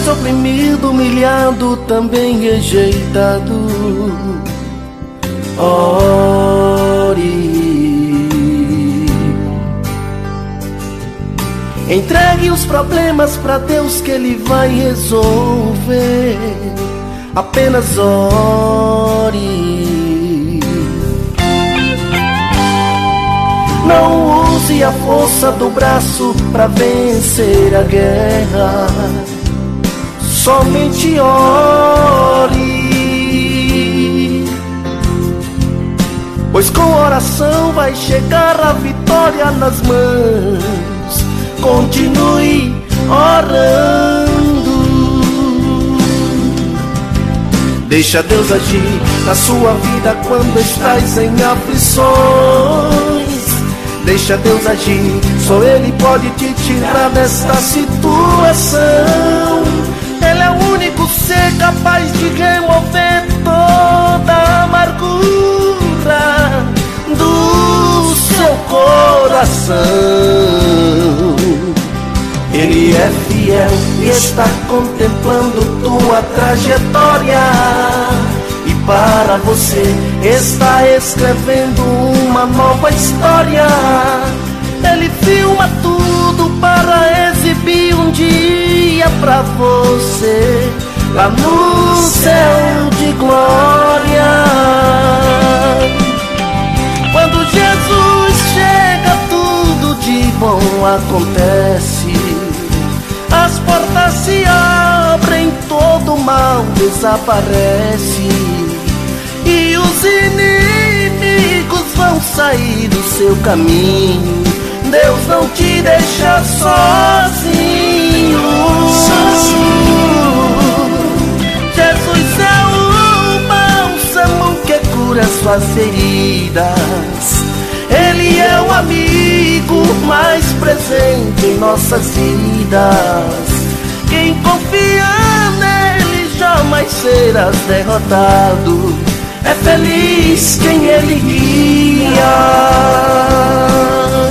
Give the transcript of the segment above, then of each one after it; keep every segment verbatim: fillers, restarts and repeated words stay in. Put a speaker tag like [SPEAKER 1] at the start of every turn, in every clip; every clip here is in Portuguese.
[SPEAKER 1] fosse oprimido, humilhado, também rejeitado, ore. Entregue os problemas pra Deus que Ele vai resolver. Apenas ore. Não use a força do braço pra vencer a guerra. Somente ore. Pois com oração vai chegar a vitória nas mãos. Continue orando. Deixa Deus agir na sua vida quando estás em aflições. Deixa Deus agir, só Ele pode te tirar desta situação. Ele é o único ser capaz de remover toda a amargura do seu coração. Ele é fiel e está contemplando tua trajetória, e para você está escrevendo uma nova história. Ele filma tudo para exibir um dia pra você lá no céu de glória. Quando Jesus chega, tudo de bom acontece. As portas se abrem, todo mal desaparece, e os inimigos vão sair do seu caminho. Deus não te deixa sozinho. Jesus é o bálsamo que cura suas feridas. Ele é o amigo mais presente em nossas vidas. Quem confia nele jamais será derrotado. É feliz quem ele guia.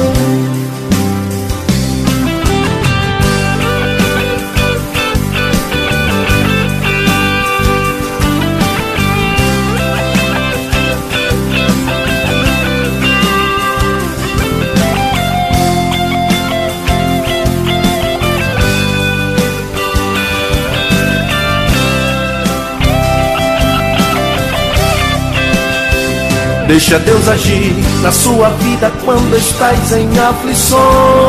[SPEAKER 1] Deixa Deus agir na sua vida quando estás em aflições.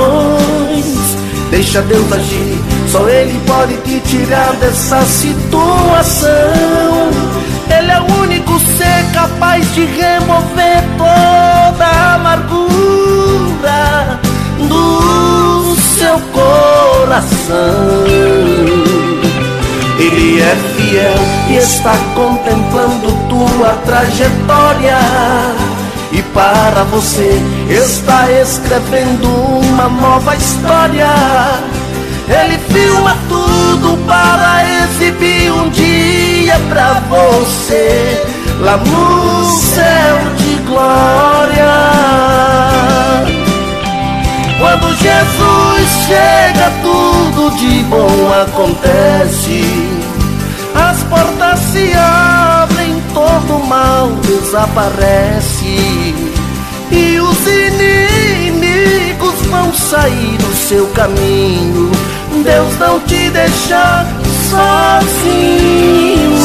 [SPEAKER 1] Deixa Deus agir, só Ele pode te tirar dessa situação. Ele é o único ser capaz de remover toda a amargura do seu coração. Ele é fiel e está contemplando tua trajetória, e para você está escrevendo uma nova história. Ele filma tudo para exibir um dia pra você lá no céu de glória. Quando Jesus chega, tudo de bom acontece. As portas se abrem, todo mal desaparece, e os inimigos vão sair do seu caminho. Deus não te deixa sozinho.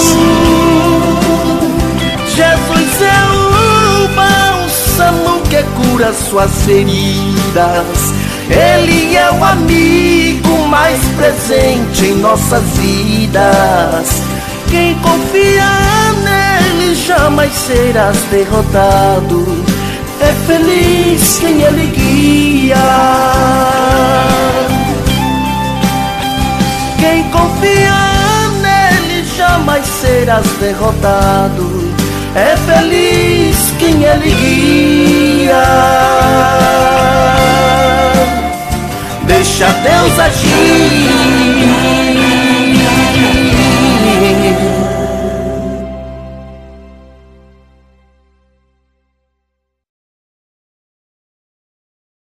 [SPEAKER 1] Jesus é o bálsamo que cura suas feridas. Ele é o amigo mais presente em nossas vidas. Quem confia nele jamais serás derrotado. É feliz quem ele guia. Quem confia nele jamais serás derrotado. É feliz quem ele guia.